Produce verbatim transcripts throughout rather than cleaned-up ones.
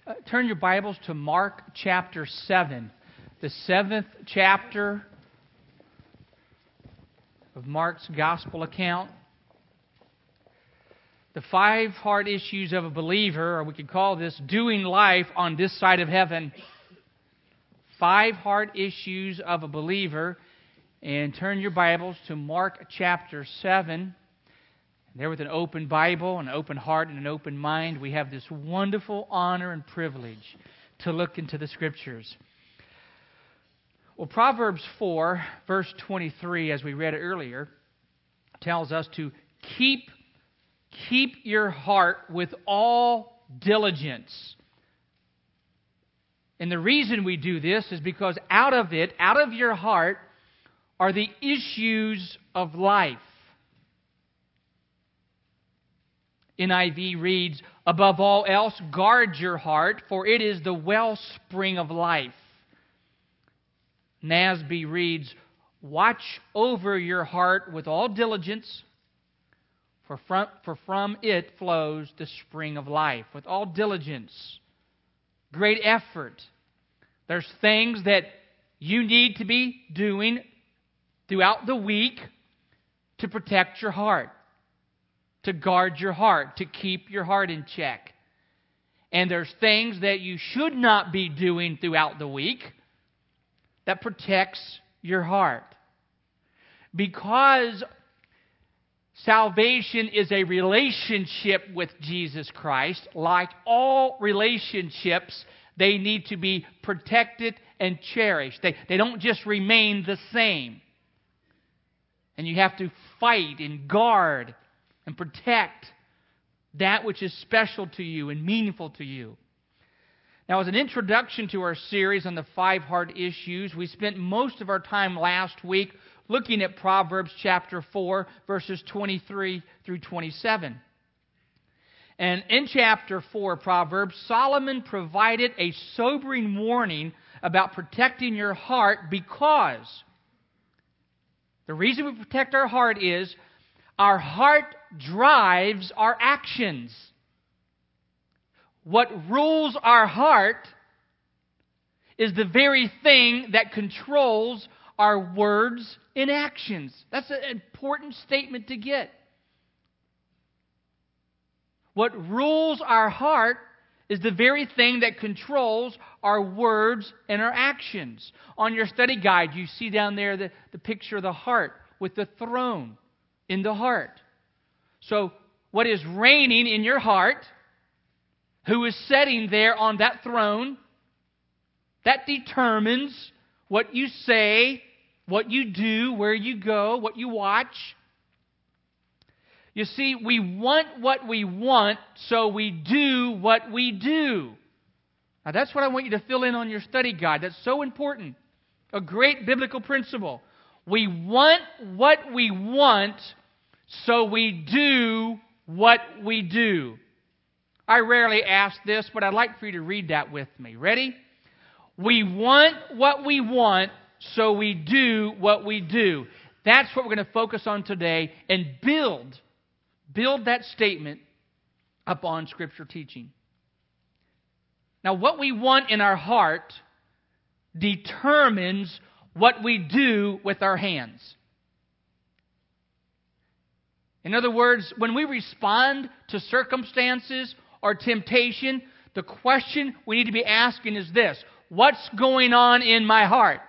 Uh, turn your Bibles to Mark chapter seven, the seventh chapter of Mark's gospel account. The five hard issues of a believer, or we could call this doing life on this side of heaven. Five hard issues of a believer. And turn your Bibles to Mark chapter seven. There with an open Bible, an open heart, and an open mind, we have this wonderful honor and privilege to look into the Scriptures. Well, Proverbs four, verse twenty-three, as we read it earlier, tells us to keep, keep your heart with all diligence. And the reason we do this is because out of it, out of your heart, are the issues of life. N I V reads, above all else, guard your heart, for it is the wellspring of life. N A S B reads, watch over your heart with all diligence, for from, for from it flows the spring of life. With all diligence, great effort. There's things that you need to be doing throughout the week to protect your heart, to guard your heart, to keep your heart in check. And there's things that you should not be doing throughout the week that protects your heart. Because salvation is a relationship with Jesus Christ, like all relationships, they need to be protected and cherished. They, they don't just remain the same. And you have to fight and guard and protect that which is special to you and meaningful to you. Now, as an introduction to our series on the five hard issues, we spent most of our time last week looking at Proverbs chapter four, verses twenty-three through twenty-seven. And in chapter four of Proverbs, Solomon provided a sobering warning about protecting your heart, because the reason we protect our heart is our heart drives our actions. What rules our heart is the very thing that controls our words and actions. That's an important statement to get. What rules our heart is the very thing that controls our words and our actions. On your study guide, you see down there the, the picture of the heart with the throne in the heart. So, what is reigning in your heart, who is sitting there on that throne, that determines what you say, what you do, where you go, what you watch. You see, we want what we want, so we do what we do. Now, that's what I want you to fill in on your study guide. That's so important. A great biblical principle. We want what we want, so we do what we do. I rarely ask this, but I'd like for you to read that with me. Ready? We want what we want, so we do what we do. That's what we're going to focus on today and build, build that statement upon Scripture teaching. Now, what we want in our heart determines what we do with our hands. In other words, when we respond to circumstances or temptation, the question we need to be asking is this: what's going on in my heart?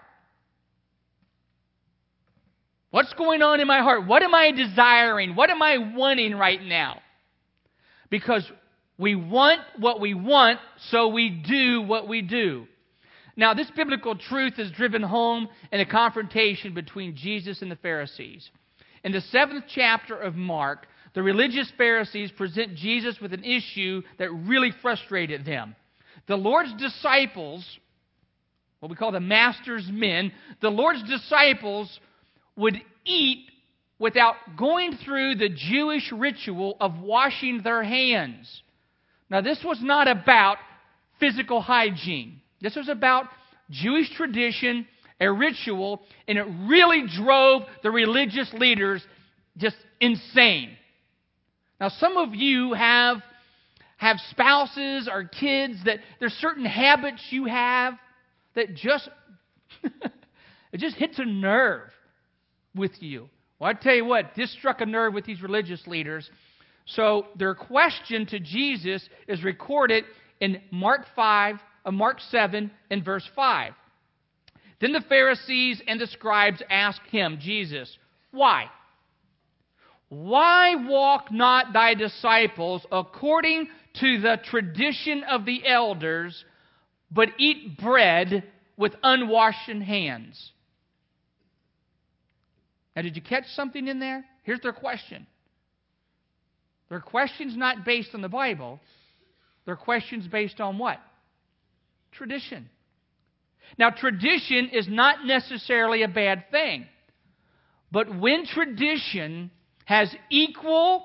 What's going on in my heart? What am I desiring? What am I wanting right now? Because we want what we want, so we do what we do. Now, this biblical truth is driven home in a confrontation between Jesus and the Pharisees. In the seventh chapter of Mark, the religious Pharisees present Jesus with an issue that really frustrated them. The Lord's disciples, what we call the Master's men, the Lord's disciples would eat without going through the Jewish ritual of washing their hands. Now, this was not about physical hygiene. This was about Jewish tradition, a ritual, and it really drove the religious leaders just insane. Now, some of you have have spouses or kids that there's certain habits you have that just it just hits a nerve with you. Well, I tell you what, this struck a nerve with these religious leaders. So their question to Jesus is recorded in Mark five, uh, Mark seven, and verse five. Then the Pharisees and the scribes asked him, Jesus, why? Why walk not thy disciples according to the tradition of the elders, but eat bread with unwashed hands? Now, did you catch something in there? Here's their question. Their question's not based on the Bible. Their question's based on what? Tradition. Now, tradition is not necessarily a bad thing. But when tradition has equal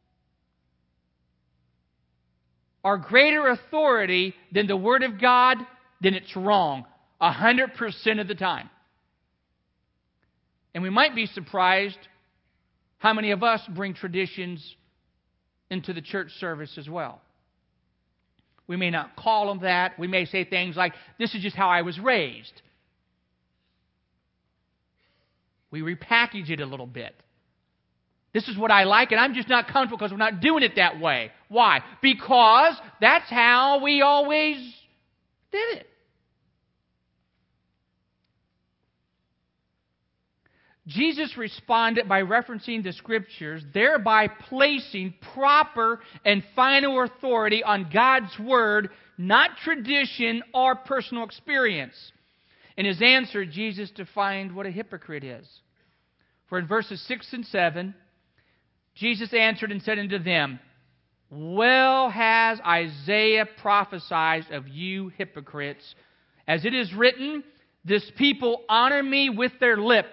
or greater authority than the Word of God, then it's wrong a hundred percent of the time. And we might be surprised how many of us bring traditions into the church service as well. We may not call them that. We may say things like, this is just how I was raised. We repackage it a little bit. This is what I like, and I'm just not comfortable because we're not doing it that way. Why? Because that's how we always did it. Jesus responded by referencing the Scriptures, thereby placing proper and final authority on God's Word, not tradition or personal experience. In his answer, Jesus defined what a hypocrite is. For in verses six and seven, Jesus answered and said unto them, well has Isaiah prophesied of you hypocrites, as it is written, this people honor me with their lips,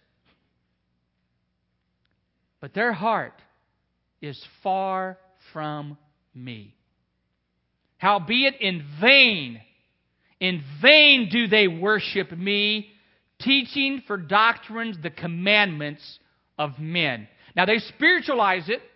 but their heart is far from me. Howbeit in vain, in vain do they worship me, teaching for doctrines the commandments of men. Now they spiritualize it.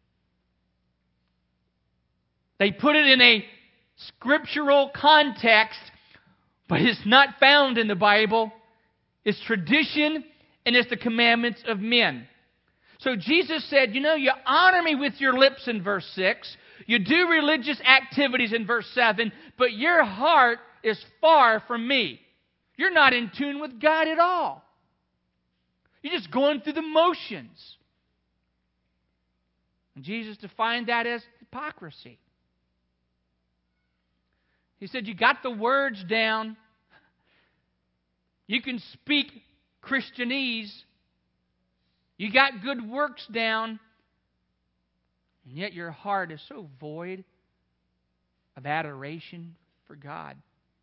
They put it in a scriptural context, but it's not found in the Bible. It's tradition and it's the commandments of men. So Jesus said, you know, you honor me with your lips in verse six. You do religious activities in verse seven, but your heart is far from me. You're not in tune with God at all. You're just going through the motions. And Jesus defined that as hypocrisy. He said, you got the words down. You can speak Christianese. You got good works down, and yet your heart is so void of adoration for God.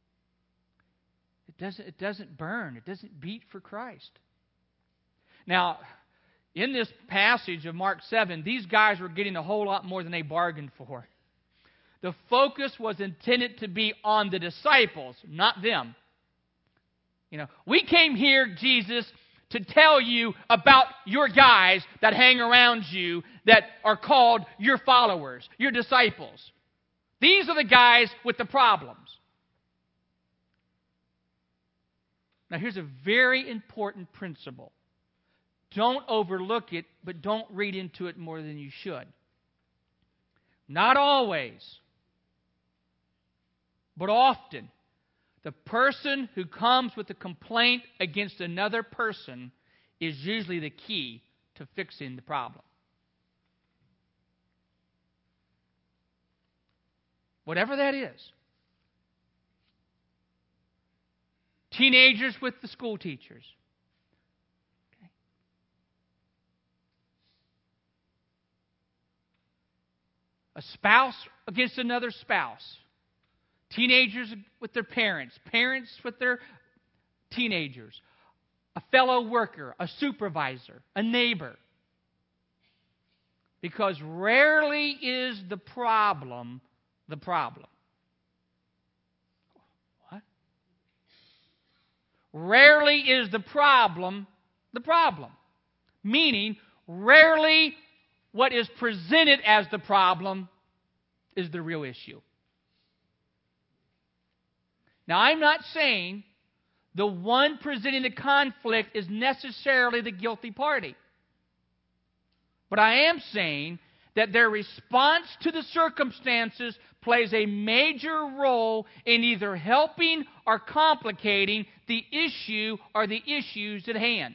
It doesn't, it doesn't burn. It doesn't beat for Christ. Now, in this passage of Mark seven, these guys were getting a whole lot more than they bargained for. The focus was intended to be on the disciples, not them. You know, we came here, Jesus, to tell you about your guys that hang around you that are called your followers, your disciples. These are the guys with the problems. Now here's a very important principle. Don't overlook it, but don't read into it more than you should. Not always, but often, the person who comes with a complaint against another person is usually the key to fixing the problem. Whatever that is. Teenagers with the school teachers. Okay. A spouse against another spouse. Teenagers with their parents. Parents with their teenagers. A fellow worker. A supervisor. A neighbor. Because rarely is the problem the problem. What? Rarely is the problem the problem. Meaning, rarely what is presented as the problem is the real issue. Now, I'm not saying the one presenting the conflict is necessarily the guilty party. But I am saying that their response to the circumstances plays a major role in either helping or complicating the issue or the issues at hand.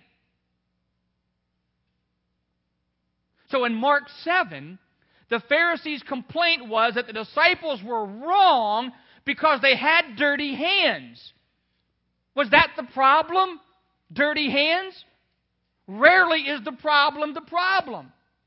So in Mark seven, the Pharisees' complaint was that the disciples were wrong because they had dirty hands. Was that the problem? Dirty hands? Rarely is the problem the problem.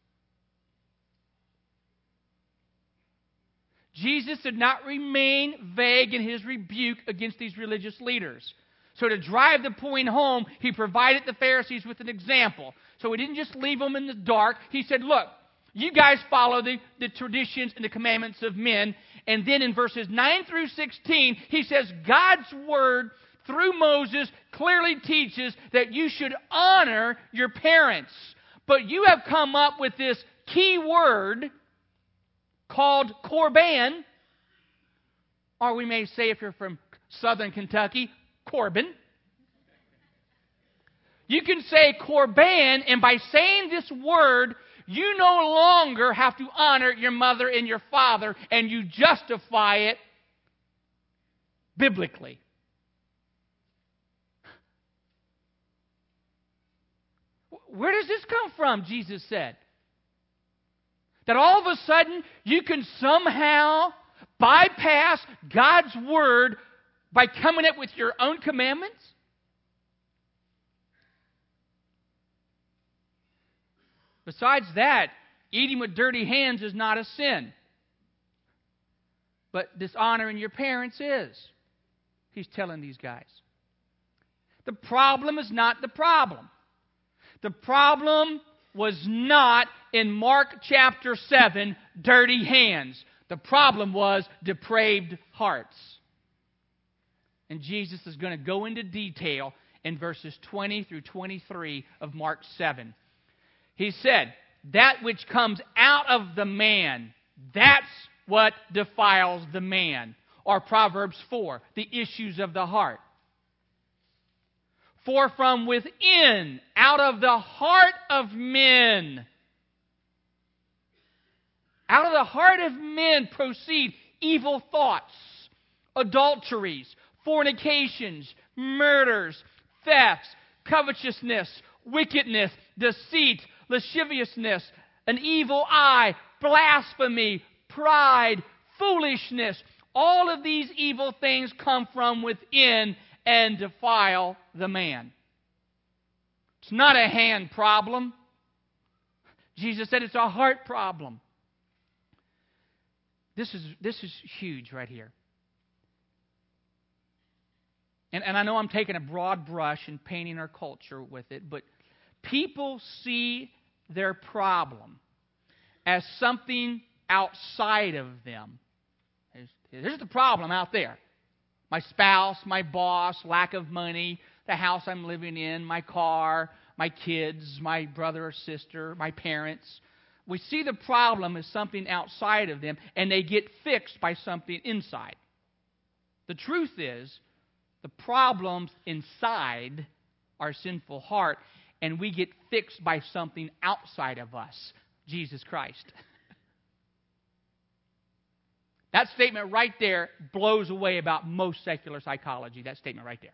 Jesus did not remain vague in His rebuke against these religious leaders. So to drive the point home, He provided the Pharisees with an example. So He didn't just leave them in the dark. He said, look, you guys follow the, the traditions and the commandments of men. And then in verses nine through sixteen, He says, God's Word through Moses clearly teaches that you should honor your parents. But you have come up with this key word called Korban, or we may say if you're from southern Kentucky, Corbin. You can say Korban, and by saying this word, you no longer have to honor your mother and your father, and you justify it biblically. Where does this come from, Jesus said? That all of a sudden you can somehow bypass God's Word by coming up with your own commandments? Besides that, eating with dirty hands is not a sin. But dishonoring your parents is. He's telling these guys. The problem is not the problem. The problem was not, in Mark chapter seven, dirty hands. The problem was depraved hearts. And Jesus is going to go into detail in verses twenty through twenty-three of Mark seven. He said, that which comes out of the man, that's what defiles the man. Or Proverbs four, the issues of the heart. For from within, out of the heart of men, out of the heart of men proceed evil thoughts, adulteries, fornications, murders, thefts, covetousness, wickedness, deceit, lasciviousness, an evil eye, blasphemy, pride, foolishness. All of these evil things come from within and defile the man. It's not a hand problem. Jesus said it's a heart problem. This is, this is huge right here. And, and I know I'm taking a broad brush and painting our culture with it, but people see their problem as something outside of them. Here's, here's the problem out there. My spouse, my boss, lack of money, the house I'm living in, my car, my kids, my brother or sister, my parents. We see the problem as something outside of them, and they get fixed by something inside. The truth is, the problems inside our sinful heart, and we get fixed by something outside of us, Jesus Christ. That statement right there blows away about most secular psychology, that statement right there.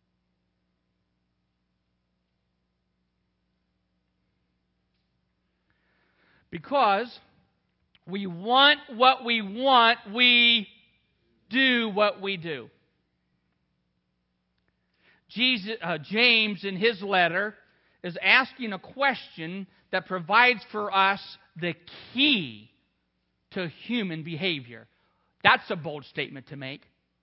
Because we want what we want, we do what we do. Jesus, uh, James, in his letter, is asking a question that provides for us the key to human behavior. That's a bold statement to make.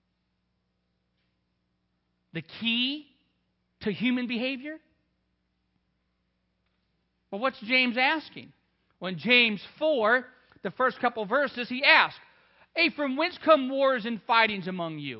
The key to human behavior? Well, what's James asking? Well, in James four, the first couple verses, he asks, Hey, from whence come wars and fightings among you?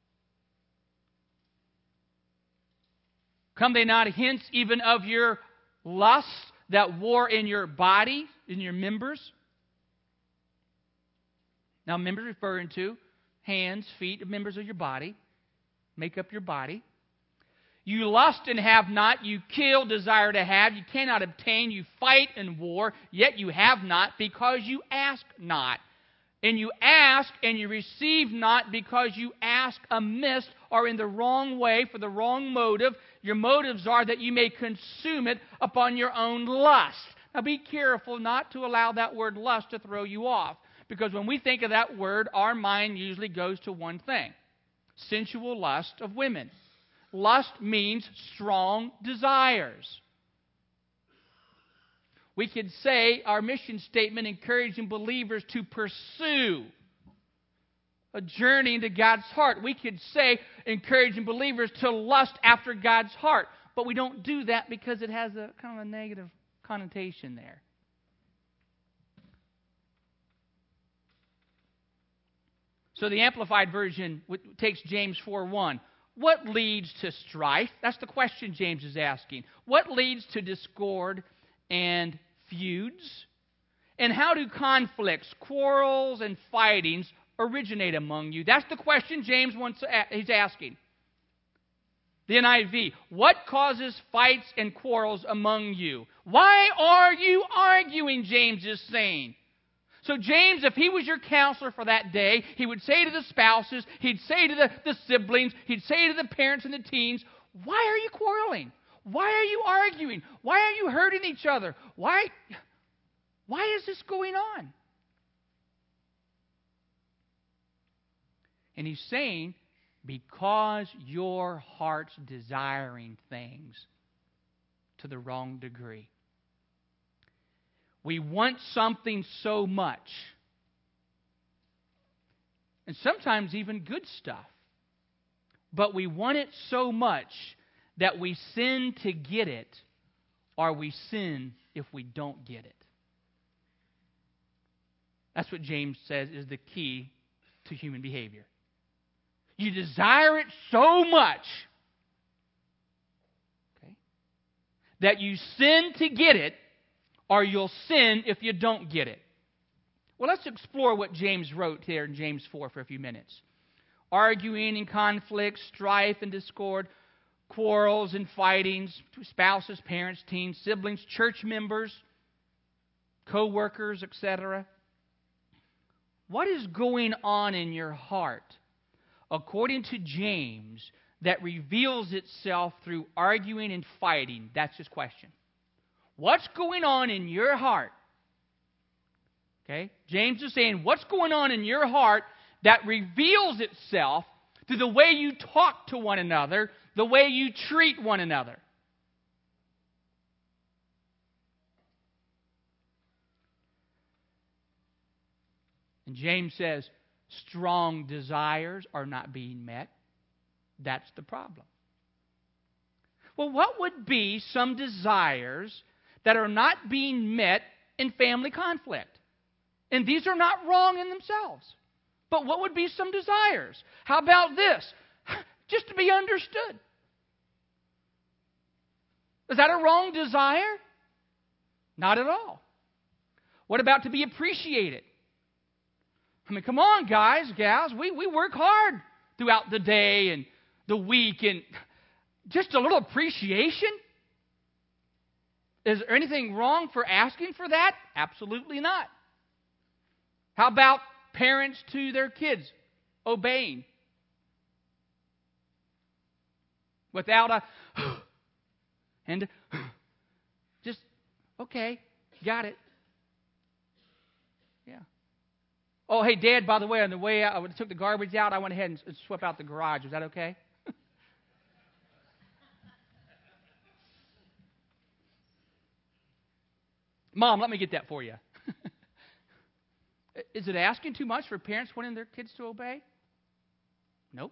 Come they not hence even of your lusts that war in your body, in your members? Now, members referring to hands, feet, members of your body, make up your body. You lust and have not, you kill, desire to have, you cannot obtain, you fight in war, yet you have not because you ask not. And you ask and you receive not because you ask amiss or in the wrong way for the wrong motive. Your motives are that you may consume it upon your own lust. Now be careful not to allow that word lust to throw you off. Because when we think of that word, our mind usually goes to one thing. Sensual lust of women. Lust means strong desires. We could say our mission statement encouraging believers to pursue a journey into God's heart. We could say encouraging believers to lust after God's heart. But we don't do that because it has a kind of a negative connotation there. So the Amplified Version takes James four one. What leads to strife? That's the question James is asking. What leads to discord and feuds? And how do conflicts, quarrels, and fightings originate among you? That's the question James wants. He's asking. The N I V. What causes fights and quarrels among you? Why are you arguing? James is saying. So James, if he was your counselor for that day, he would say to the spouses, he'd say to the, the siblings, he'd say to the parents and the teens, why are you quarreling? Why are you arguing? Why are you hurting each other? Why, why is this going on? And he's saying, because your heart's desiring things to the wrong degree. We want something so much, and sometimes even good stuff, but we want it so much that we sin to get it, or we sin if we don't get it. That's what James says is the key to human behavior. You desire it so much, okay, that you sin to get it, or you'll sin if you don't get it. Well, let's explore what James wrote here in James four for a few minutes. Arguing and conflict, strife and discord, quarrels and fightings, spouses, parents, teens, siblings, church members, co-workers, et cetera. What is going on in your heart, according to James, that reveals itself through arguing and fighting? That's his question. What's going on in your heart? Okay? James is saying, what's going on in your heart that reveals itself through the way you talk to one another, the way you treat one another? And James says, strong desires are not being met. That's the problem. Well, what would be some desires that are not being met in family conflict? And these are not wrong in themselves. But what would be some desires? How about this? Just to be understood. Is that a wrong desire? Not at all. What about to be appreciated? I mean, come on, guys, gals. We, we work hard throughout the day and the week, and just a little appreciation? Is there anything wrong for asking for that? Absolutely not. How about parents to their kids obeying? Without a and just, okay, got it. Yeah. Oh, hey, Dad, by the way, on the way out, I took the garbage out. I went ahead and swept out the garage. Is that okay? Mom, let me get that for you. Is it asking too much for parents wanting their kids to obey? Nope.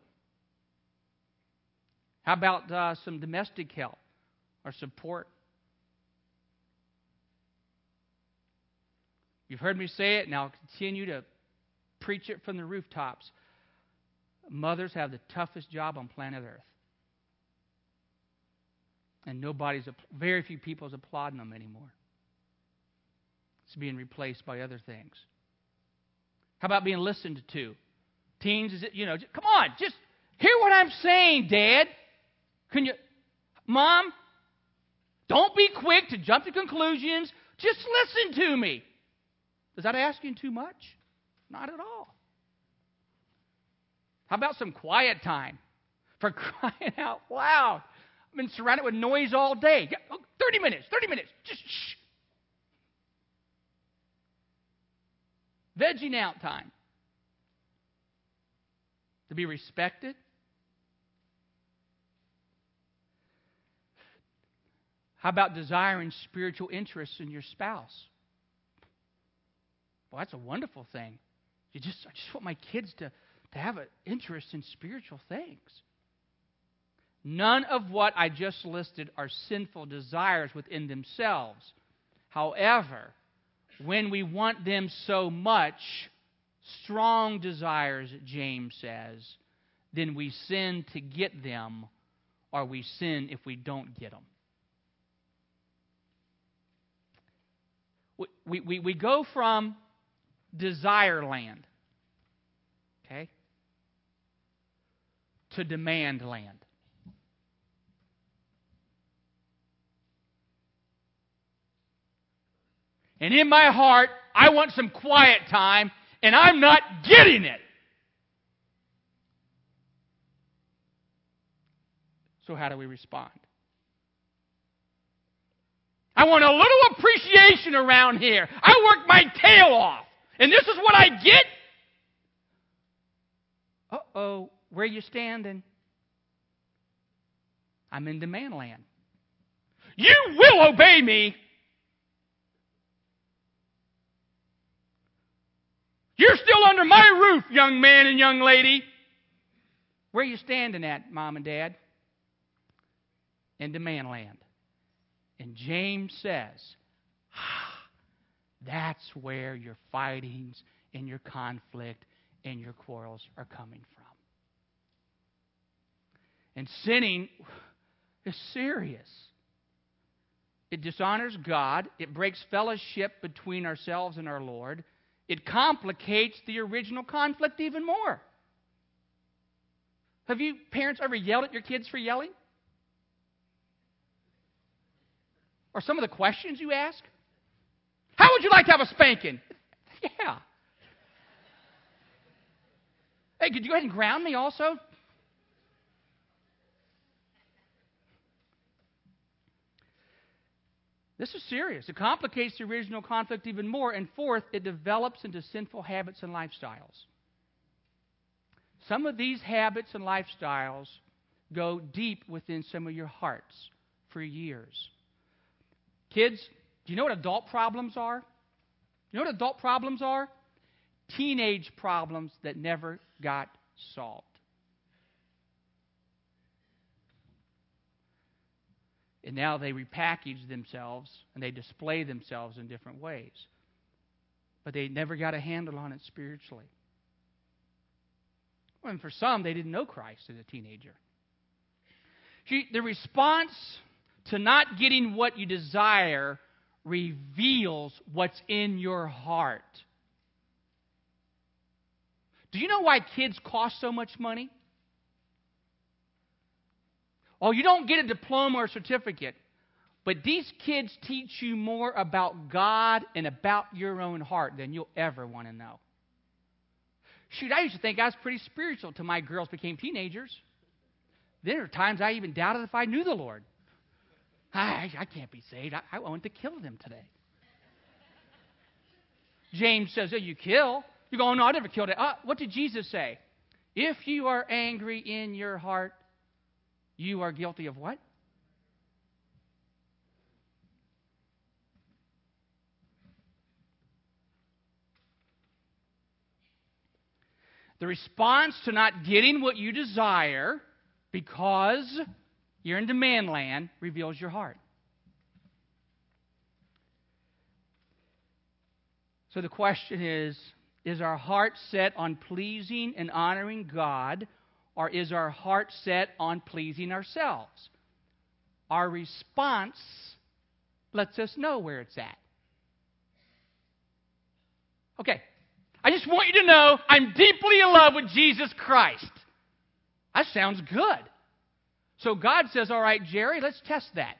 How about uh, some domestic help or support? You've heard me say it, and I'll continue to preach it from the rooftops. Mothers have the toughest job on planet Earth. And nobody's, very few people is applauding them anymore. It's being replaced by other things. How about being listened to? Teens, is it, you know, come on, just hear what I'm saying, Dad. Can you, Mom, don't be quick to jump to conclusions. Just listen to me. Is that asking too much? Not at all. How about some quiet time? For crying out loud. I've been surrounded with noise all day. thirty minutes, thirty minutes. Just shh. Vegging out time. To be respected. How about desiring spiritual interests in your spouse? Well, that's a wonderful thing. You just, I just want my kids to, to have an interest in spiritual things. None of what I just listed are sinful desires within themselves. However, when we want them so much, strong desires, James says, then we sin to get them, or we sin if we don't get them. We, we, we go from desire land, okay, to demand land. And in my heart, I want some quiet time, and I'm not getting it. So how do we respond? I want a little appreciation around here. I worked my tail off, and this is what I get? Uh-oh, where are you standing? I'm in demand land. You will obey me. You're still under my roof, young man and young lady. Where are you standing at, Mom and Dad? In demand land. And James says, ah, that's where your fightings and your conflict and your quarrels are coming from. And sinning is serious. It dishonors God. It breaks fellowship between ourselves and our Lord. It complicates the original conflict even more. Have you parents ever yelled at your kids for yelling? Or some of the questions you ask? How would you like to have a spanking? Yeah. Hey, could you go ahead and ground me also? This is serious. It complicates the original conflict even more. And fourth, it develops into sinful habits and lifestyles. Some of these habits and lifestyles go deep within some of your hearts for years. Kids, do you know what adult problems are? You know what adult problems are? Teenage problems that never got solved. And now they repackage themselves and they display themselves in different ways. But they never got a handle on it spiritually. Well, and for some, they didn't know Christ as a teenager. See, the response to not getting what you desire reveals what's in your heart. Do you know why kids cost so much money? Oh, you don't get a diploma or certificate, but these kids teach you more about God and about your own heart than you'll ever want to know. Shoot, I used to think I was pretty spiritual till my girls became teenagers. There are times I even doubted if I knew the Lord. I, I can't be saved. I, I want to kill them today. James says, oh, you kill? You go, oh, no, I never killed it. Uh, what did Jesus say? If you are angry in your heart, you are guilty of what? The response to not getting what you desire because you're in demand land reveals your heart. So the question is, is our heart set on pleasing and honoring God, or is our heart set on pleasing ourselves? Our response lets us know where it's at. Okay, I just want you to know I'm deeply in love with Jesus Christ. That sounds good. So God says, all right, Jerry, let's test that.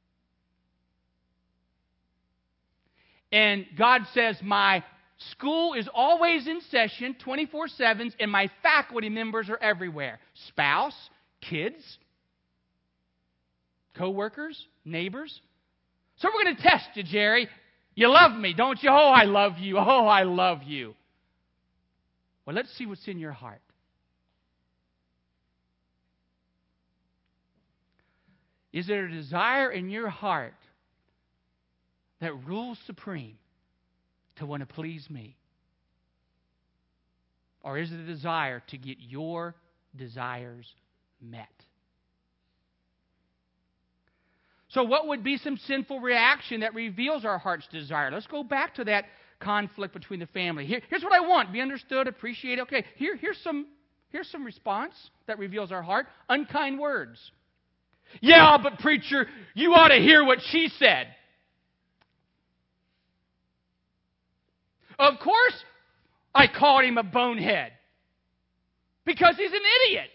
And God says, my school is always in session, twenty-four seven, and my faculty members are everywhere. Spouse, kids, co-workers, neighbors. So we're going to test you, Jerry. You love me, don't you? Oh, I love you. Oh, I love you. Well, let's see what's in your heart. Is there a desire in your heart that rules supreme to want to please me? Or is it a desire to get your desires met? So what would be some sinful reaction that reveals our heart's desire? Let's go back to that conflict between the family. Here, here's what I want. Be understood, appreciated. Okay, here, here's some, here's some response that reveals our heart. Unkind words. Yeah, but preacher, you ought to hear what she said. Of course, I called him a bonehead. Because he's an idiot.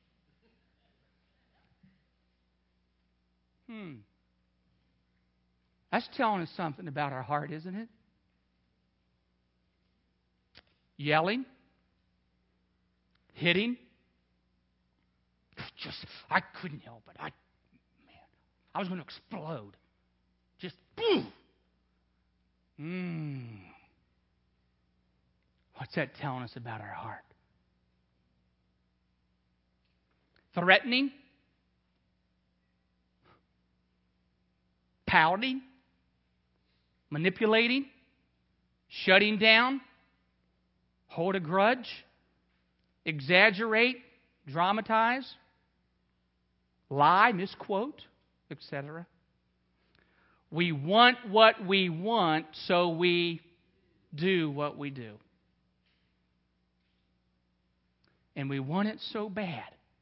Hmm. That's telling us something about our heart, isn't it? Yelling. Hitting. Just, I couldn't help it. I, man, I was going to explode. Just, boom. Hmm. What's that telling us about our heart? Threatening. Pouting. Manipulating. Shutting down. Hold a grudge. Exaggerate. Dramatize. Lie, misquote, et cetera. We want what we want, so we do what we do. And we want it so bad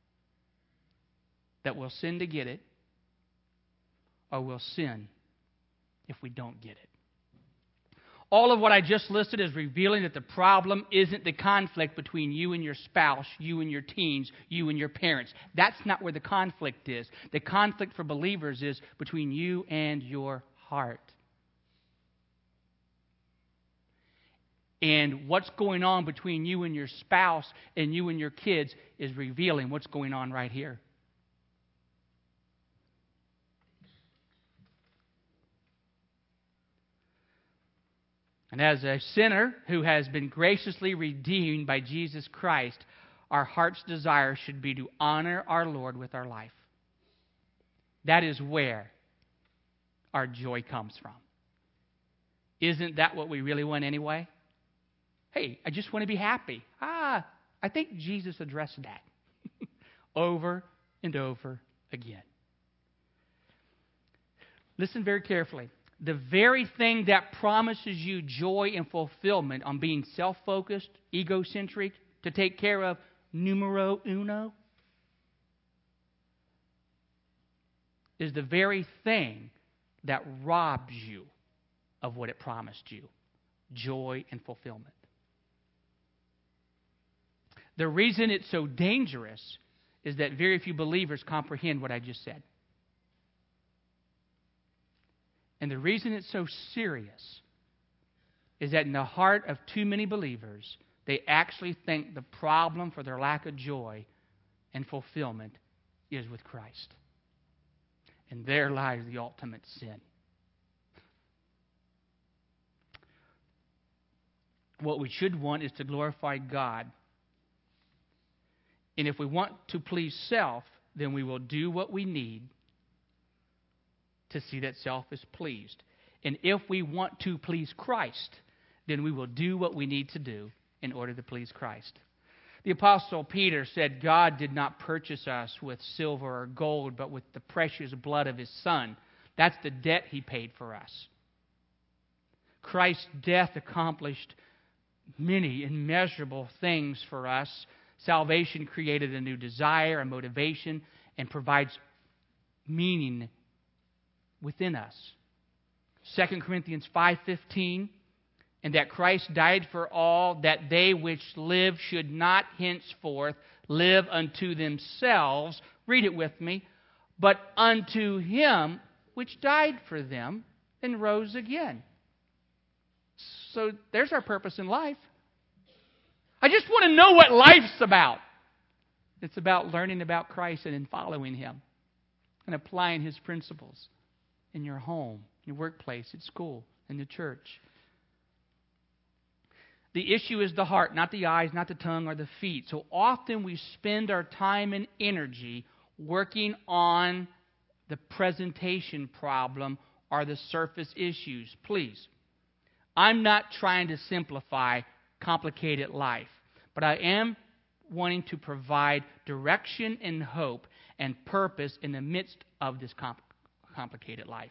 that we'll sin to get it, or we'll sin if we don't get it. All of what I just listed is revealing that the problem isn't the conflict between you and your spouse, you and your teens, you and your parents. That's not where the conflict is. The conflict for believers is between you and your heart. And what's going on between you and your spouse and you and your kids is revealing what's going on right here. And as a sinner who has been graciously redeemed by Jesus Christ, our heart's desire should be to honor our Lord with our life. That is where our joy comes from. Isn't that what we really want anyway? Hey, I just want to be happy. Ah, I think Jesus addressed that over and over again. Listen very carefully. The very thing that promises you joy and fulfillment on being self-focused, egocentric, to take care of numero uno, is the very thing that robs you of what it promised you, joy and fulfillment. The reason it's so dangerous is that very few believers comprehend what I just said. And the reason it's so serious is that in the heart of too many believers, they actually think the problem for their lack of joy and fulfillment is with Christ. And there lies the ultimate sin. What we should want is to glorify God. And if we want to please self, then we will do what we need to see that self is pleased. And if we want to please Christ, then we will do what we need to do in order to please Christ. The Apostle Peter said, God did not purchase us with silver or gold, but with the precious blood of His Son. That's the debt He paid for us. Christ's death accomplished many immeasurable things for us. Salvation created a new desire, a motivation, and provides meaning within us. Second Corinthians five fifteen and that Christ died for all, that they which live should not henceforth live unto themselves, read it with me, but unto Him which died for them and rose again. So there's our purpose in life. I just want to know what life's about. It's about learning about Christ and then following Him and applying His principles in your home, in your workplace, at school, in the church. The issue is the heart, not the eyes, not the tongue, or the feet. So often we spend our time and energy working on the presentation problem or the surface issues. Please, I'm not trying to simplify complicated life, but I am wanting to provide direction and hope and purpose in the midst of this comp- complicated life.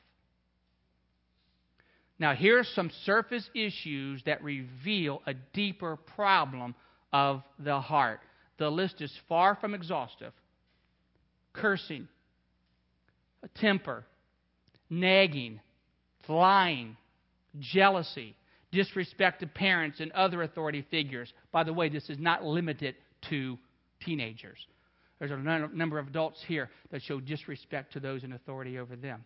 Now, here are some surface issues that reveal a deeper problem of the heart. The list is far from exhaustive. Cursing, temper, nagging, lying, jealousy, disrespect to parents and other authority figures. By the way, this is not limited to teenagers. There's a number of adults here that show disrespect to those in authority over them.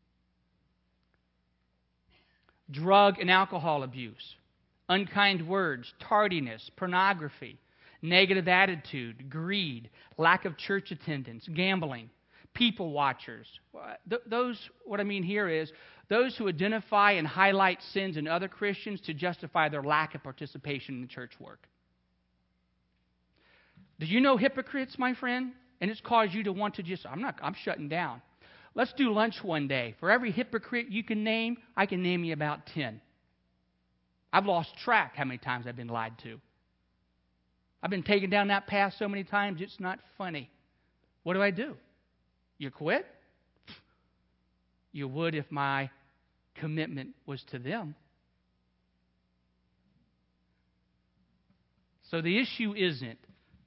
Drug and alcohol abuse, unkind words, tardiness, pornography, negative attitude, greed, lack of church attendance, gambling, people watchers. Th- those, what I mean here is those who identify and highlight sins in other Christians to justify their lack of participation in the church work. Do you know hypocrites, my friend? And it's caused you to want to just, I'm not, I'm shutting down. Let's do lunch one day. For every hypocrite you can name, I can name you about ten. I've lost track how many times I've been lied to. I've been taken down that path so many times, it's not funny. What do I do? You quit? You would if my commitment was to them. So the issue isn't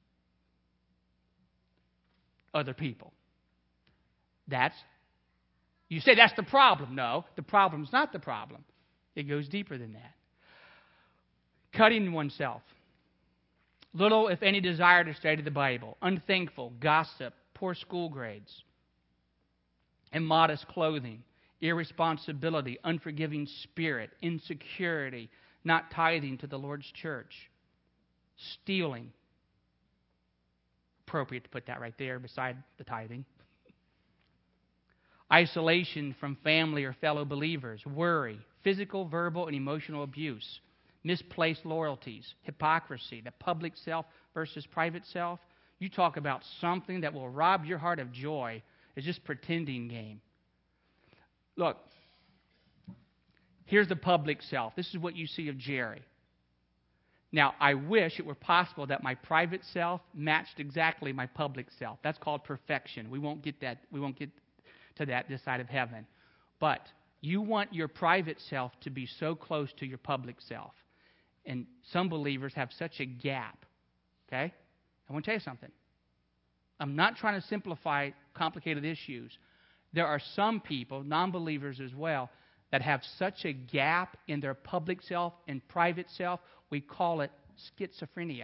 other people. That's, you say that's the problem. No, the problem's not the problem. It goes deeper than that. Cutting oneself. Little, if any, desire to study the Bible. Unthankful, gossip, poor school grades, immodest clothing, irresponsibility, unforgiving spirit, insecurity, not tithing to the Lord's church, stealing. Appropriate to put that right there beside the tithing. Isolation from family or fellow believers, worry, physical, verbal, and emotional abuse, misplaced loyalties, hypocrisy, the public self versus private self. You talk about something that will rob your heart of joy. It's just pretending game. Look, here's the public self. This is what you see of Jerry. Now, I wish it were possible that my private self matched exactly my public self. That's called perfection. We won't get that. We won't get to that this side of heaven. But you want your private self to be so close to your public self. And some believers have such a gap. Okay? I want to tell you something. I'm not trying to simplify complicated issues. There are some people, non-believers as well, that have such a gap in their public self and private self, we call it schizophrenia.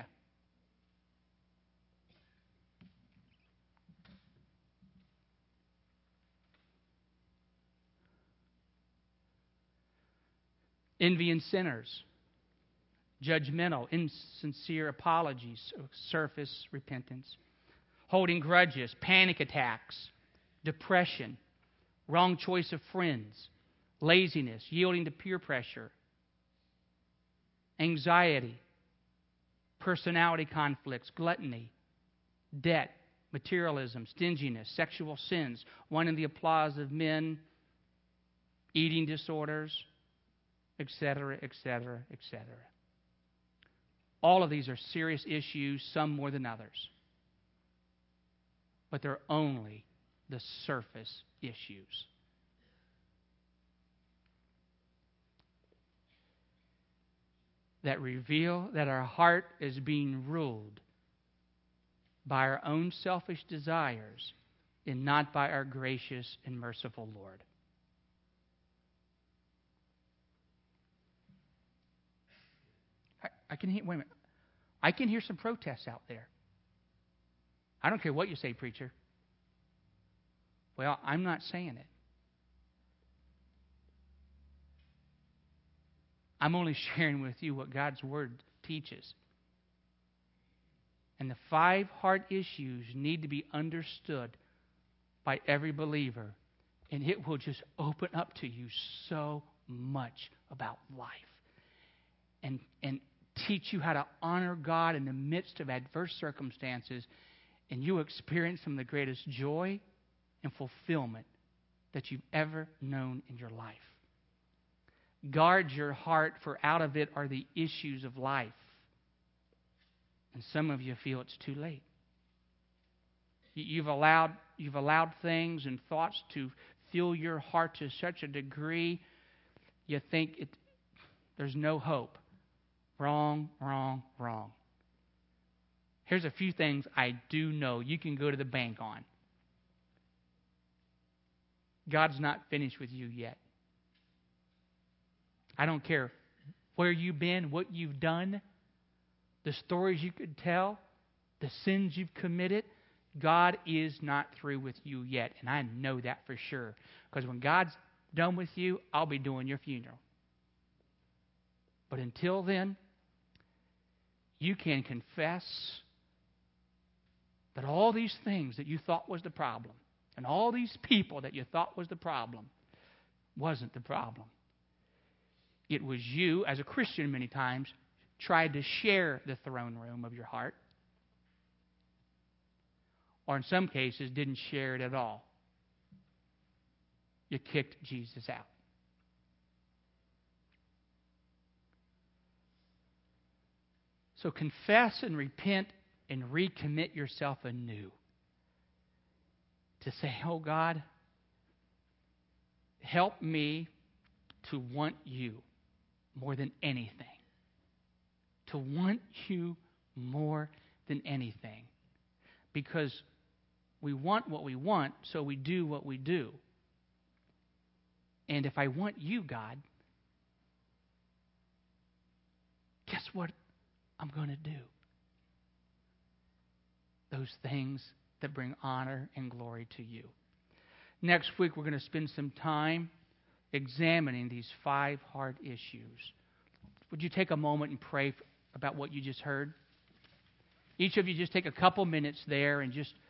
Envying sinners, judgmental, insincere apologies, surface repentance, holding grudges, panic attacks, depression, wrong choice of friends, laziness, yielding to peer pressure, anxiety, personality conflicts, gluttony, debt, materialism, stinginess, sexual sins, wanting the applause of men, eating disorders, et cetera, et cetera, et cetera. All of these are serious issues, some more than others. But they're only the surface issues. That reveal that our heart is being ruled by our own selfish desires and not by our gracious and merciful Lord. I can hear, wait a minute. I can hear some protests out there. I don't care what you say, preacher. Well, I'm not saying it. I'm only sharing with you what God's Word teaches. And the five heart issues need to be understood by every believer. And it will just open up to you so much about life. And, and teach you how to honor God in the midst of adverse circumstances. And you experience some of the greatest joy and fulfillment that you've ever known in your life. Guard your heart, for out of it are the issues of life. And some of you feel it's too late. You've allowed, you've allowed things and thoughts to fill your heart to such a degree you think it, there's no hope. Wrong, wrong, wrong. Here's a few things I do know you can go to the bank on. God's not finished with you yet. I don't care where you've been, what you've done, the stories you could tell, the sins you've committed. God is not through with you yet. And I know that for sure. Because when God's done with you, I'll be doing your funeral. But until then, you can confess that all these things that you thought was the problem, and all these people that you thought was the problem, wasn't the problem. It was you, as a Christian many times, tried to share the throne room of your heart. Or in some cases, didn't share it at all. You kicked Jesus out. So confess and repent and recommit yourself anew. To say, oh God, help me to want you more than anything. To want you more than anything. Because we want what we want, so we do what we do. And if I want you, God, guess what I'm going to do? Those things that bring honor and glory to you. Next week, we're going to spend some time examining these five heart issues. Would you take a moment and pray about what you just heard? Each of you just take a couple minutes there and just